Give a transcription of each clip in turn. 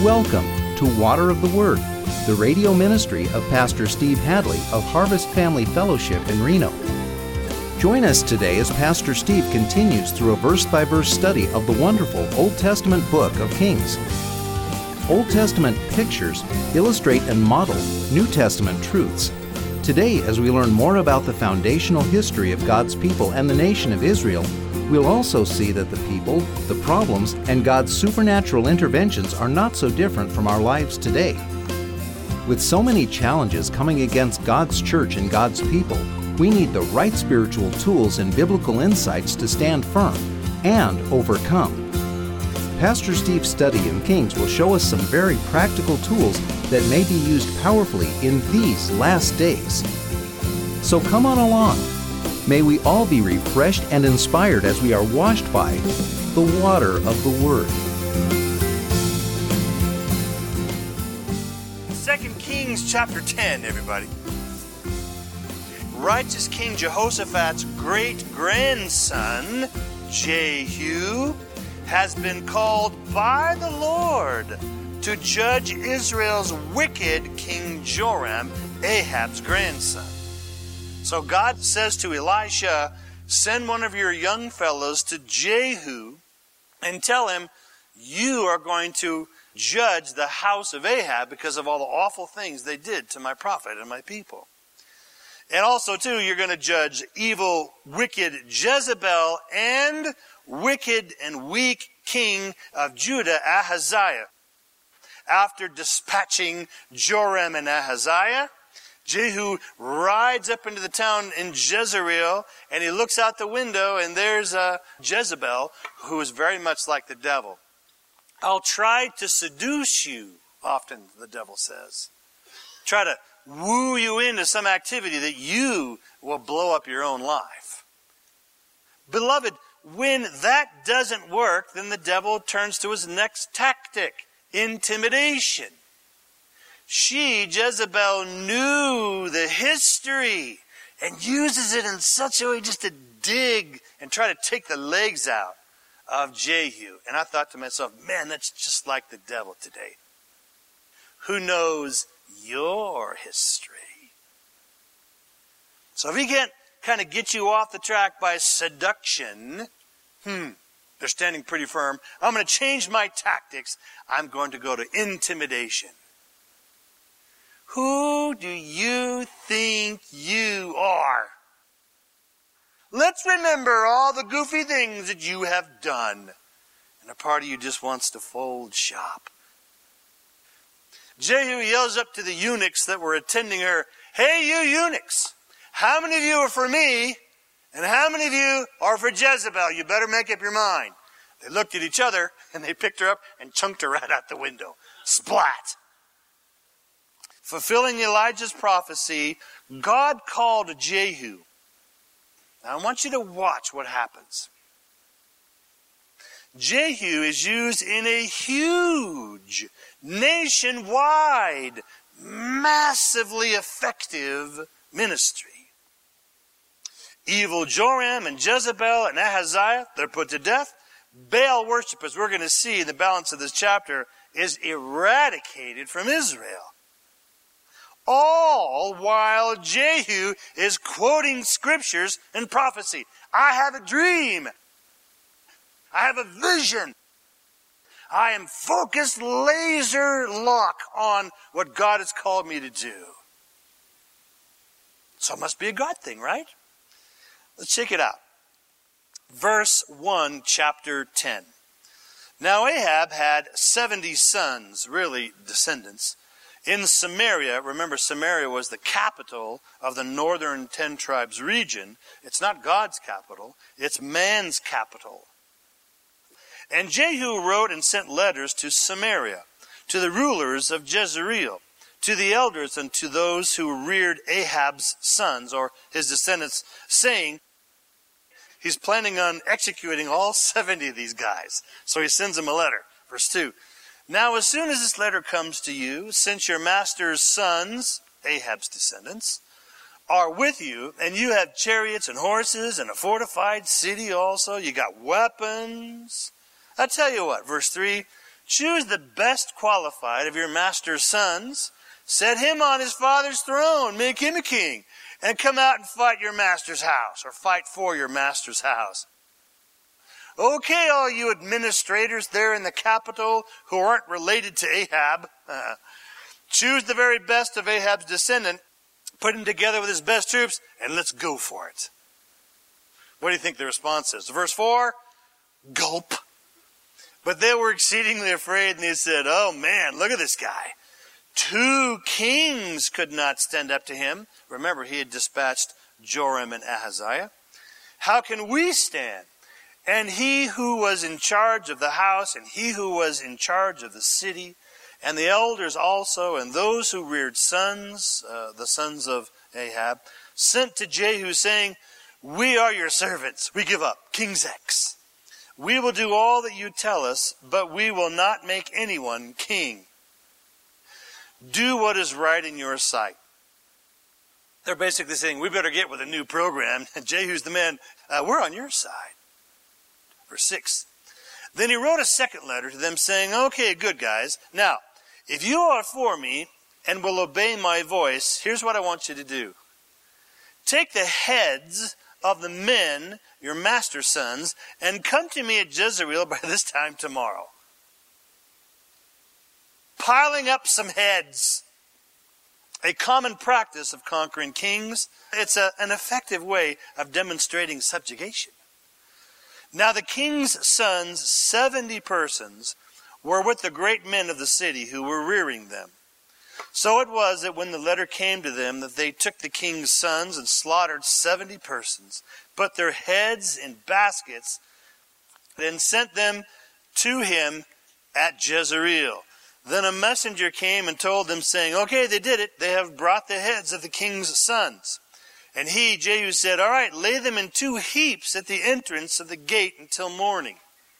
Welcome to Water of the Word, the radio ministry of Pastor Steve Hadley of Harvest Family Fellowship in Reno. Join us today as Pastor Steve continues through a verse-by-verse study of the wonderful Old Testament book of Kings. Old Testament pictures illustrate and model New Testament truths. Today, as we learn more about the foundational history of God's people and the nation of Israel, we'll also see that the people, the problems, and God's supernatural interventions are not so different from our lives today. With so many challenges coming against God's church and God's people, we need the right spiritual tools and biblical insights to stand firm and overcome. Pastor Steve's study in Kings will show us some very practical tools that may be used powerfully in these last days. So come on along. May we all be refreshed and inspired as we are washed by the water of the Word. 2 Kings chapter 10, everybody. Righteous King Jehoshaphat's great-grandson, Jehu, has been called by the Lord to judge Israel's wicked King Joram, Ahab's grandson. So God says to Elisha, send one of your young fellows to Jehu and tell him, you are going to judge the house of Ahab because of all the awful things they did to my prophet and my people. And also, too, you're going to judge evil, wicked Jezebel and wicked and weak king of Judah, Ahaziah. After dispatching Joram and Ahaziah, Jehu rides up into the town in Jezreel, and he looks out the window, and there's Jezebel, who is very much like the devil. I'll try to seduce you, often the devil says. Try to woo you into some activity that you will blow up your own life. Beloved, when that doesn't work, then the devil turns to his next tactic, intimidation. She, Jezebel, knew the history and uses it in such a way just to dig and try to take the legs out of Jehu. And I thought to myself, man, that's just like the devil today. Who knows your history? So if he can't kind of get you off the track by seduction, they're standing pretty firm. I'm going to change my tactics. I'm going to go to intimidation. Who do you think you are? Let's remember all the goofy things that you have done. And a part of you just wants to fold shop. Jehu yells up to the eunuchs that were attending her, hey, you eunuchs, how many of you are for me and how many of you are for Jezebel? You better make up your mind. They looked at each other and they picked her up and chunked her right out the window. Splat! Fulfilling Elijah's prophecy, God called Jehu. Now I want you to watch what happens. Jehu is used in a huge, nationwide, massively effective ministry. Evil Joram and Jezebel and Ahaziah, they're put to death. Baal worship, as we're going to see in the balance of this chapter, is eradicated from Israel. All while Jehu is quoting scriptures and prophecy. I have a dream. I have a vision. I am focused, laser lock on what God has called me to do. So it must be a God thing, right? Let's check it out. Verse 1, chapter 10. Now Ahab had 70 sons, really descendants, in Samaria. Remember, Samaria was the capital of the northern 10 tribes region. It's not God's capital. It's man's capital. And Jehu wrote and sent letters to Samaria, to the rulers of Jezreel, to the elders and to those who reared Ahab's sons, or his descendants, saying, he's planning on executing all 70 of these guys. So he sends them a letter. Verse 2. Now, as soon as this letter comes to you, since your master's sons, Ahab's descendants, are with you, and you have chariots and horses and a fortified city also, you got weapons. I tell you what, verse 3, Choose the best qualified of your master's sons, set him on his father's throne, make him a king, and come out and fight your master's house, or fight for your master's house. Okay, all you administrators there in the capital who aren't related to Ahab, choose the very best of Ahab's descendant, put him together with his best troops, and let's go for it. What do you think the response is? Verse 4, gulp. But they were exceedingly afraid, and they said, oh man, look at this guy. 2 kings could not stand up to him. Remember, he had dispatched Joram and Ahaziah. How can we stand? And he who was in charge of the house, and he who was in charge of the city, and the elders also, and those who reared sons, the sons of Ahab, sent to Jehu, saying, we are your servants. We give up. King Zex. We will do all that you tell us, but we will not make anyone king. Do what is right in your sight. They're basically saying, we better get with a new program. Jehu's the man. We're on your side. Verse 6. Then he wrote a second letter to them saying, okay, good guys. Now, if you are for me and will obey my voice, here's what I want you to do. Take the heads of the men, your master's sons, and come to me at Jezreel by this time tomorrow. Piling up some heads. A common practice of conquering kings. It's an effective way of demonstrating subjugation. Now the king's sons, 70 persons, were with the great men of the city who were rearing them. So it was that when the letter came to them that they took the king's sons and slaughtered 70 persons, put their heads in baskets, and sent them to him at Jezreel. Then a messenger came and told them, saying, okay, they did it. They have brought the heads of the king's sons. And he, Jehu, said, all right, lay them in 2 heaps at the entrance of the gate until morning.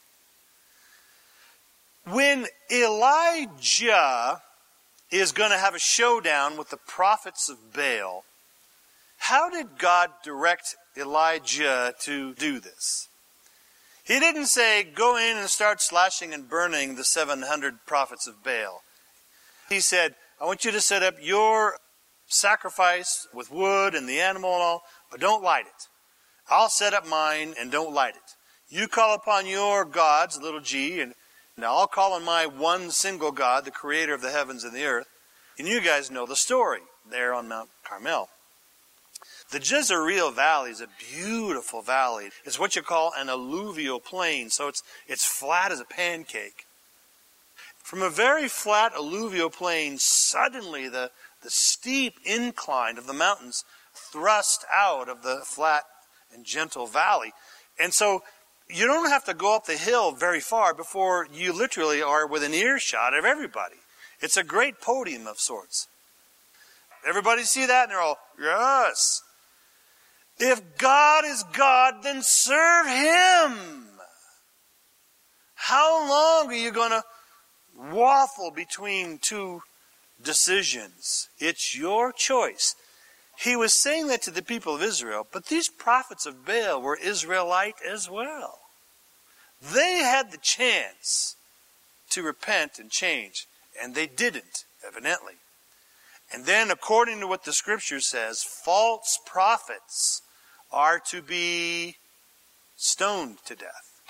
When Elijah is going to have a showdown with the prophets of Baal, how did God direct Elijah to do this? He didn't say, go in and start slashing and burning the 700 prophets of Baal. He said, I want you to set up your sacrifice with wood and the animal and all, but don't light it. I'll set up mine and don't light it. You call upon your gods, little g, and I'll call on my one single God, the creator of the heavens and the earth. And you guys know the story there on Mount Carmel. The Jezreel Valley is a beautiful valley. It's what you call an alluvial plain, so it's flat as a pancake. From a very flat alluvial plain, suddenly the steep incline of the mountains thrust out of the flat and gentle valley. And so you don't have to go up the hill very far before you literally are within earshot of everybody. It's a great podium of sorts. Everybody see that? And they're all, yes. If God is God, then serve Him. How long are you going to waffle between 2 decisions? It's your choice. He was saying that to the people of Israel, but these prophets of Baal were Israelite as well. They had the chance to repent and change, and they didn't, evidently. And then, according to what the Scripture says, false prophets are to be stoned to death.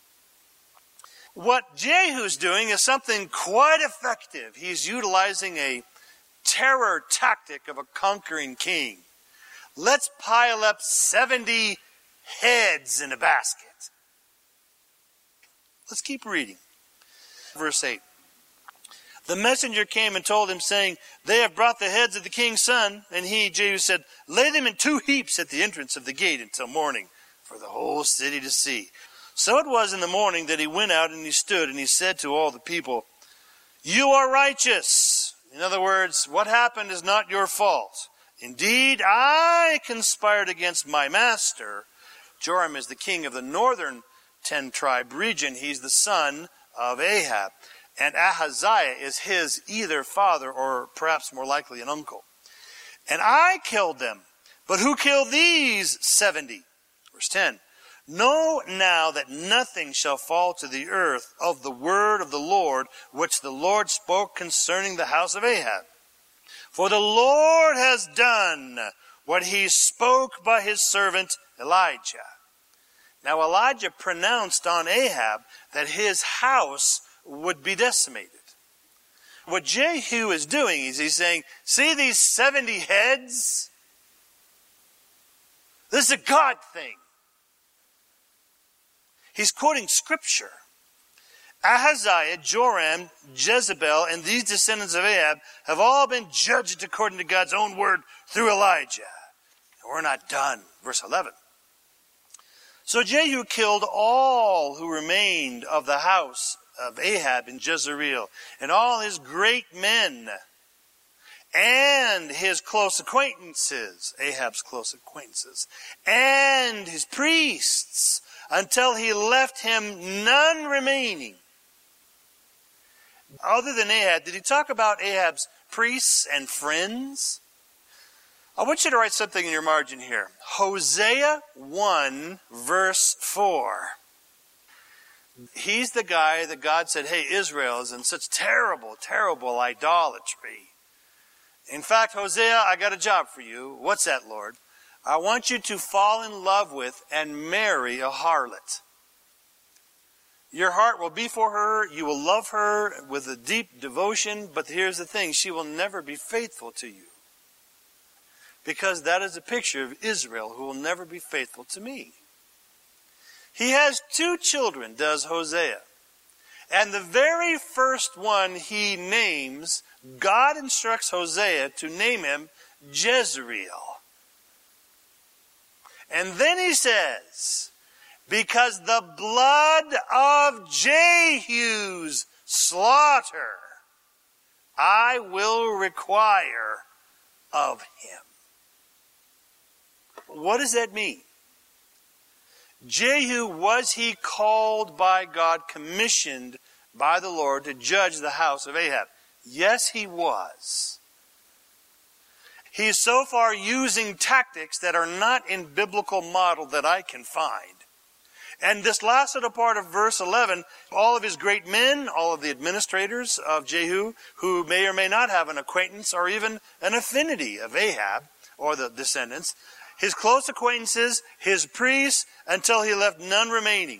What Jehu's doing is something quite effective. He's utilizing a terror tactic of a conquering king. Let's pile up 70 heads in a basket. Let's keep reading. Verse 8. The messenger came and told him, saying, they have brought the heads of the king's son. And he, Jehu, said, lay them in 2 heaps at the entrance of the gate until morning, for the whole city to see. So it was in the morning that he went out and he stood and he said to all the people, you are righteous. In other words, what happened is not your fault. Indeed, I conspired against my master. Joram is the king of the northern 10-tribe region. He's the son of Ahab. And Ahaziah is his either father or perhaps more likely an uncle. And I killed them. But who killed these 70? Verse 10. Know now that nothing shall fall to the earth of the word of the Lord, which the Lord spoke concerning the house of Ahab. For the Lord has done what he spoke by his servant Elijah. Now Elijah pronounced on Ahab that his house would be decimated. What Jehu is doing is he's saying, see these 70 heads? This is a God thing. He's quoting scripture. Ahaziah, Joram, Jezebel, and these descendants of Ahab have all been judged according to God's own word through Elijah. And we're not done. Verse 11. So Jehu killed all who remained of the house of Ahab in Jezreel, and all his great men, and his close acquaintances, Ahab's close acquaintances, and his priests, until he left him none remaining. Other than Ahab, did he talk about Ahab's priests and friends? I want you to write something in your margin here. Hosea 1, verse 4. He's the guy that God said, hey, Israel is in such terrible, terrible idolatry. In fact, Hosea, I got a job for you. What's that, Lord? I want you to fall in love with and marry a harlot. Your heart will be for her. You will love her with a deep devotion. But here's the thing. She will never be faithful to you. Because that is a picture of Israel who will never be faithful to me. He has 2 children, does Hosea. And the very first one he names, God instructs Hosea to name him Jezreel. And then he says, because the blood of Jehu's slaughter I will require of him. What does that mean? Jehu, was he called by God, commissioned by the Lord to judge the house of Ahab? Yes, he was. He is so far using tactics that are not in biblical model that I can find. And this last little part of verse 11, all of his great men, all of the administrators of Jehu, who may or may not have an acquaintance or even an affinity of Ahab or the descendants, his close acquaintances, his priests, until he left none remaining.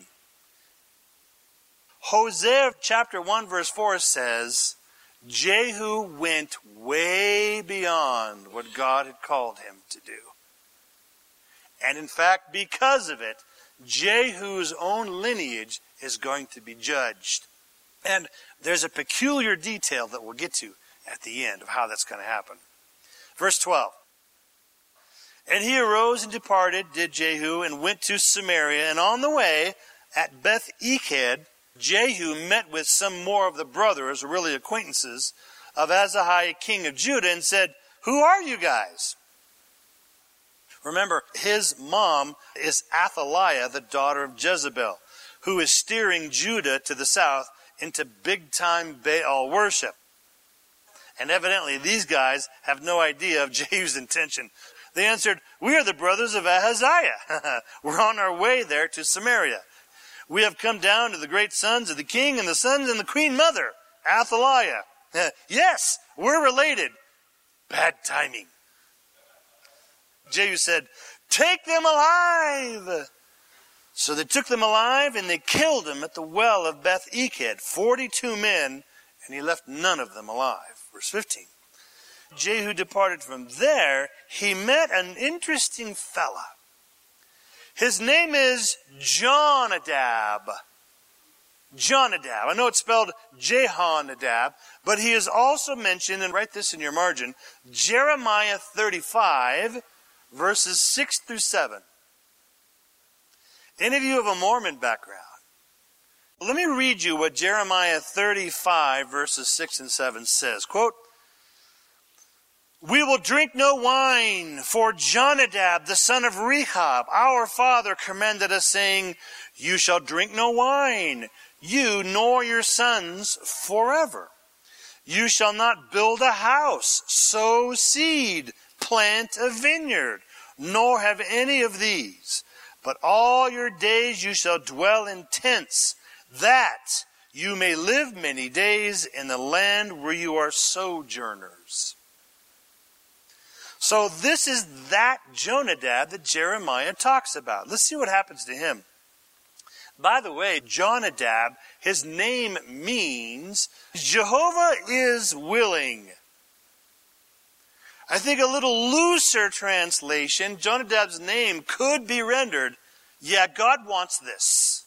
Hosea chapter 1 verse 4 says, Jehu went way beyond what God had called him to do. And in fact, because of it, Jehu's own lineage is going to be judged. And there's a peculiar detail that we'll get to at the end of how that's going to happen. Verse 12. And he arose and departed, did Jehu, and went to Samaria. And on the way, at Beth-Eked, Jehu met with some more of the brothers, or really acquaintances, of Ahaziah, king of Judah, and said, who are you guys? Remember, his mom is Athaliah, the daughter of Jezebel, who is steering Judah to the south into big-time Baal worship. And evidently, these guys have no idea of Jehu's intention. They answered, we are the brothers of Ahaziah. We're on our way there to Samaria. We have come down to the great sons of the king and the sons and the queen mother, Athaliah. Yes, we're related. Bad timing. Jehu said, take them alive. So they took them alive and they killed them at the well of Beth-Eked, 42 men, and he left none of them alive. Verse 15. Jehu departed from there. He met an interesting fella. His name is Jonadab. Jonadab. I know it's spelled Jehonadab, but he is also mentioned, and write this in your margin, Jeremiah 35, verses 6 through 7. Any of you have a Mormon background? Let me read you what Jeremiah 35, verses 6 and 7 says. Quote, we will drink no wine, for Jonadab, the son of Rechab, our father, commanded us, saying, you shall drink no wine, you nor your sons forever. You shall not build a house, sow seed, plant a vineyard, nor have any of these. but all your days you shall dwell in tents, that you may live many days in the land where you are sojourners. So this is that Jonadab that Jeremiah talks about. Let's see what happens to him. By the way, Jonadab, his name means Jehovah is willing. I think a little looser translation, Jonadab's name could be rendered, yeah, God wants this.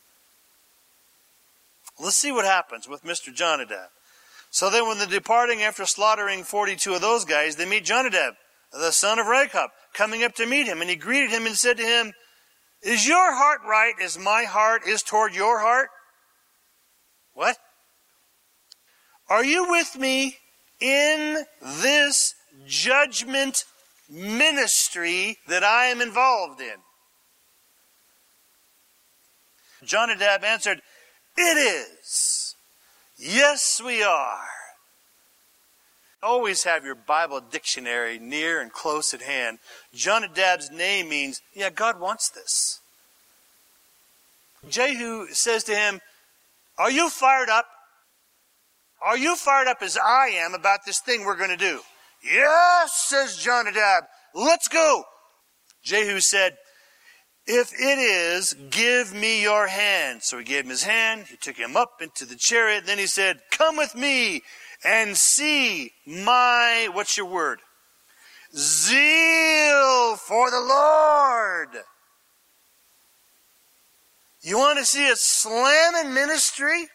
Let's see what happens with Mr. Jonadab. So then when they're departing after slaughtering 42 of those guys, they meet Jonadab, the son of Rechab, coming up to meet him. And he greeted him and said to him, is your heart right as my heart is toward your heart? What? Are you with me in this judgment ministry that I am involved in? Jonadab answered, it is. Yes, we are. Always have your Bible dictionary near and close at hand. Jonadab's name means, yeah, God wants this. Jehu says to him, are you fired up? Are you fired up as I am about this thing we're going to do? Yes, says Jonadab, let's go. Jehu said, if it is, give me your hand. So he gave him his hand. He took him up into the chariot. Then he said, come with me and see my, what's your word? Zeal for the Lord. You want to see a slamming ministry?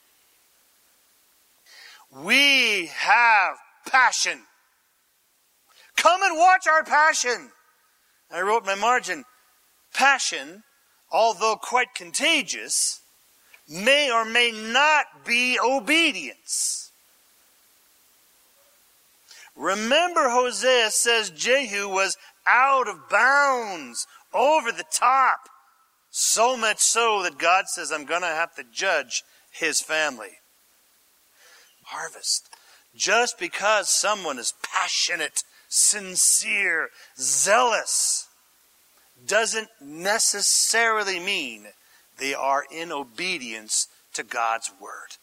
We have passion. Come and watch our passion. I wrote in my margin, passion, although quite contagious, may or may not be obedience. Remember, Hosea says Jehu was out of bounds, over the top. So much so that God says, I'm going to have to judge his family. Harvest. Just because someone is passionate, sincere, zealous, doesn't necessarily mean they are in obedience to God's word.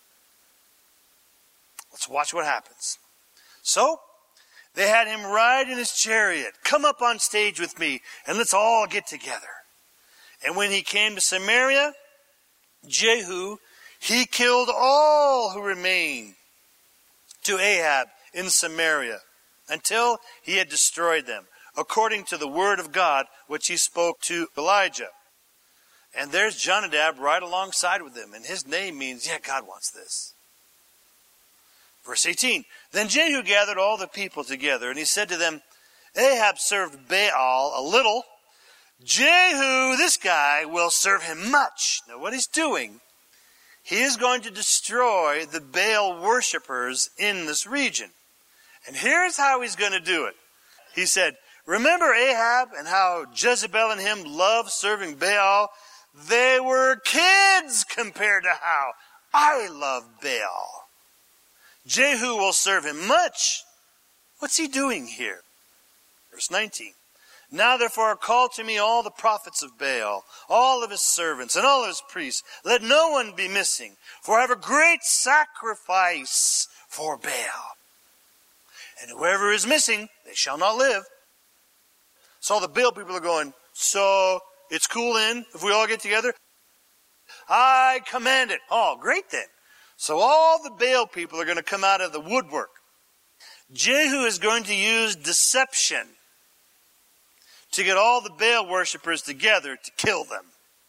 Let's watch what happens. So, they had him ride in his chariot. Come up on stage with me, and let's all get together. And when he came to Samaria, Jehu, he killed all who remained to Ahab in Samaria until he had destroyed them, according to the word of God which he spoke to Elijah. And there's Jonadab right alongside with him, and his name means, yeah, God wants this. Verse 18, then Jehu gathered all the people together, and he said to them, Ahab served Baal a little. Jehu, this guy, will serve him much. Now what he's doing, he is going to destroy the Baal worshippers in this region. And here's how he's going to do it. He said, remember Ahab and how Jezebel and him loved serving Baal? They were kids compared to how I love Baal. Jehu will serve him much. What's he doing here? Verse 19. Now therefore call to me all the prophets of Baal, all of his servants, and all of his priests. Let no one be missing, for I have a great sacrifice for Baal. And whoever is missing, they shall not live. So the Baal people are going, so it's cool then if we all get together? I command it. Oh, great then. So all the Baal people are going to come out of the woodwork. Jehu is going to use deception to get all the Baal worshippers together to kill them.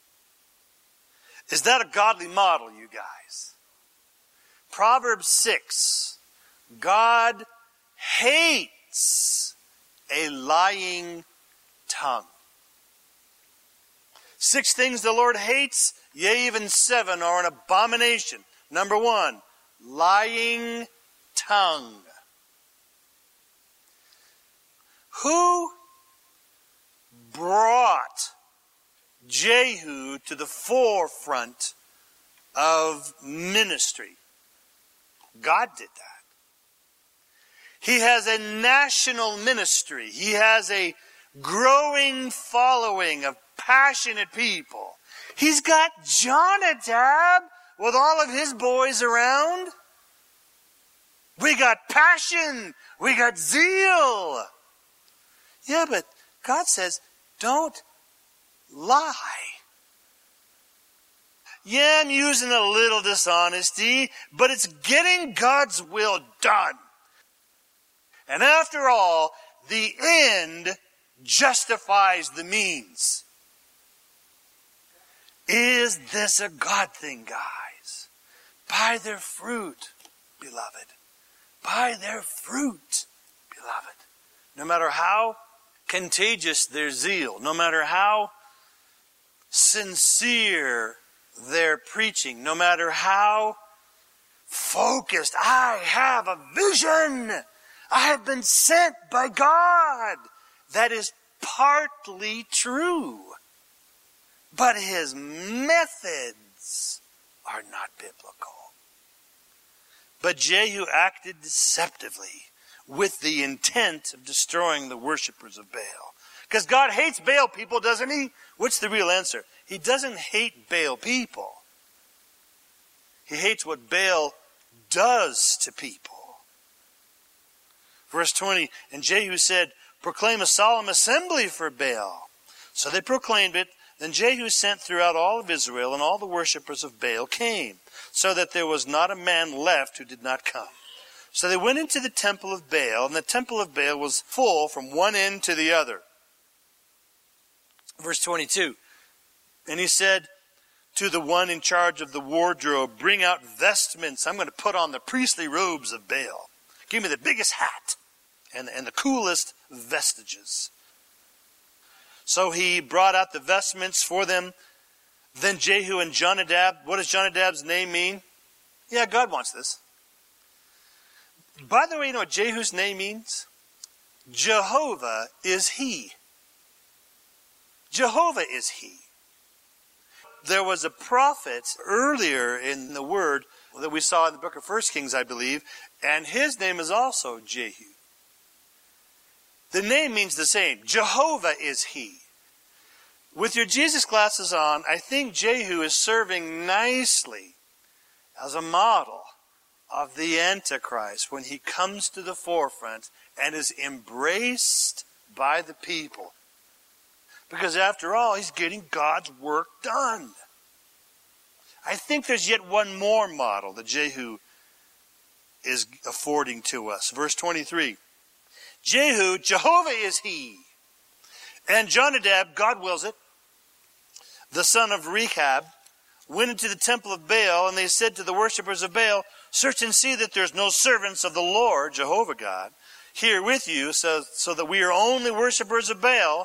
Is that a godly model, you guys? Proverbs 6. God hates a lying tongue. 6 things the Lord hates, yea, even 7 are an abomination. Number 1, lying tongue. Who brought Jehu to the forefront of ministry? God did that. He has a national ministry. He has a growing following of passionate people. He's got Jonadab with all of his boys around. We got passion. We got zeal. Yeah, but God says, don't lie. Yeah, I'm using a little dishonesty, but it's getting God's will done. And after all, the end justifies the means. Is this a God thing, guys? By their fruit, beloved. By their fruit, beloved. No matter how contagious their zeal, no matter how sincere their preaching, no matter how focused, I have a vision. I have been sent by God. That is partly true. But his methods are not biblical. But Jehu acted deceptively with the intent of destroying the worshipers of Baal. Because God hates Baal people, doesn't he? What's the real answer? He doesn't hate Baal people. He hates what Baal does to people. Verse 20, and Jehu said, proclaim a solemn assembly for Baal. So they proclaimed it. Then Jehu sent throughout all of Israel, and all the worshippers of Baal came, so that there was not a man left who did not come. So they went into the temple of Baal, and the temple of Baal was full from one end to the other. Verse 22, and he said to the one in charge of the wardrobe, bring out vestments. I'm going to put on the priestly robes of Baal. Give me the biggest hat and the coolest vestiges. So he brought out the vestments for them. Then Jehu and Jonadab, what does Jonadab's name mean? Yeah, God wants this. By the way, you know what Jehu's name means? Jehovah is he. Jehovah is he. There was a prophet earlier in the word that we saw in the book of 1 Kings, I believe, and his name is also Jehu. The name means the same. Jehovah is he. With your Jesus glasses on, I think Jehu is serving nicely as a model of the Antichrist when he comes to the forefront and is embraced by the people. Because after all, he's getting God's work done. I think there's yet one more model that Jehu is affording to us. Verse 23. Jehu, Jehovah is he. And Jonadab, God wills it, the son of Rechab, went into the temple of Baal, and they said to the worshippers of Baal, search and see that there's no servants of the Lord, Jehovah God, here with you, so that we are only worshippers of Baal.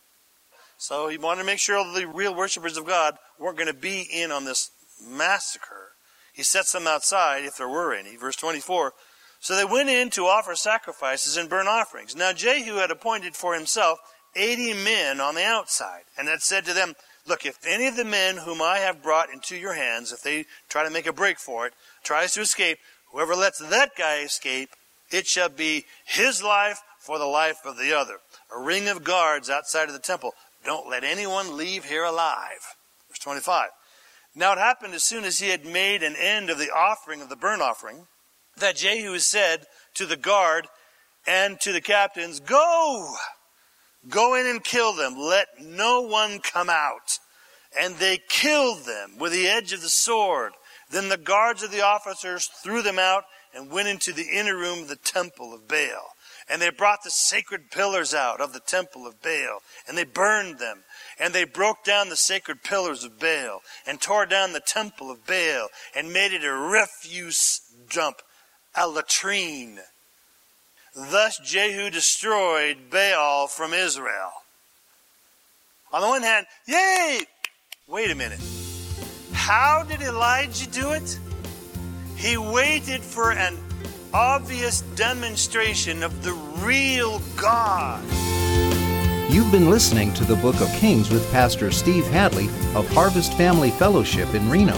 So he wanted to make sure the real worshippers of God weren't going to be in on this massacre. He sets them outside, if there were any. Verse 24, so they went in to offer sacrifices and burnt offerings. Now Jehu had appointed for himself 80 men on the outside, and had said to them, look, if any of the men whom I have brought into your hands, if they try to make a break for it, tries to escape, whoever lets that guy escape, it shall be his life for the life of the other. A ring of guards outside of the temple. Don't let anyone leave here alive. Verse 25. Now it happened as soon as he had made an end of the offering of the burnt offering, that Jehu said to the guard and to the captains, go in and kill them. Let no one come out. And they killed them with the edge of the sword. Then the guards of the officers threw them out and went into the inner room of the temple of Baal. And they brought the sacred pillars out of the temple of Baal, and they burned them. And they broke down the sacred pillars of Baal, and tore down the temple of Baal, and made it a refuse dump, a latrine. Thus Jehu destroyed Baal from Israel. On the one hand, yay! Wait a minute. How did Elijah do it? He waited for an obvious demonstration of the real God. You've been listening to the Book of Kings with Pastor Steve Hadley of Harvest Family Fellowship in Reno.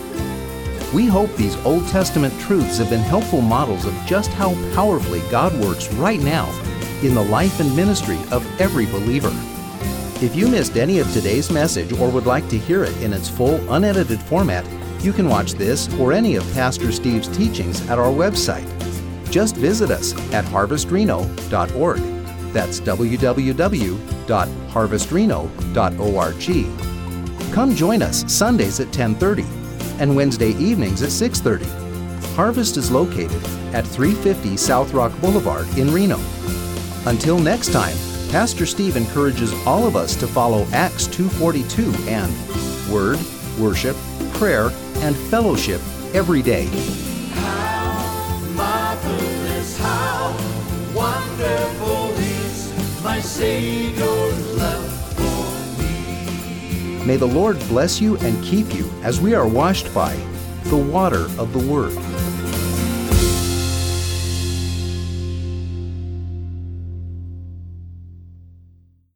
We hope these Old Testament truths have been helpful models of just how powerfully God works right now in the life and ministry of every believer. If you missed any of today's message or would like to hear it in its full, unedited format, you can watch this or any of Pastor Steve's teachings at our website. Just visit us at harvestreno.org. That's www.harvestreno.org. Come join us Sundays at 10:30 and Wednesday evenings at 6:30. Harvest is located at 350 South Rock Boulevard in Reno. Until next time, Pastor Steve encourages all of us to follow Acts 2:42 and Word, Worship, Prayer, and Fellowship every day. How marvelous, how wonderful is my Savior's love for me. May the Lord bless you and keep you as we are washed by the water of the Word.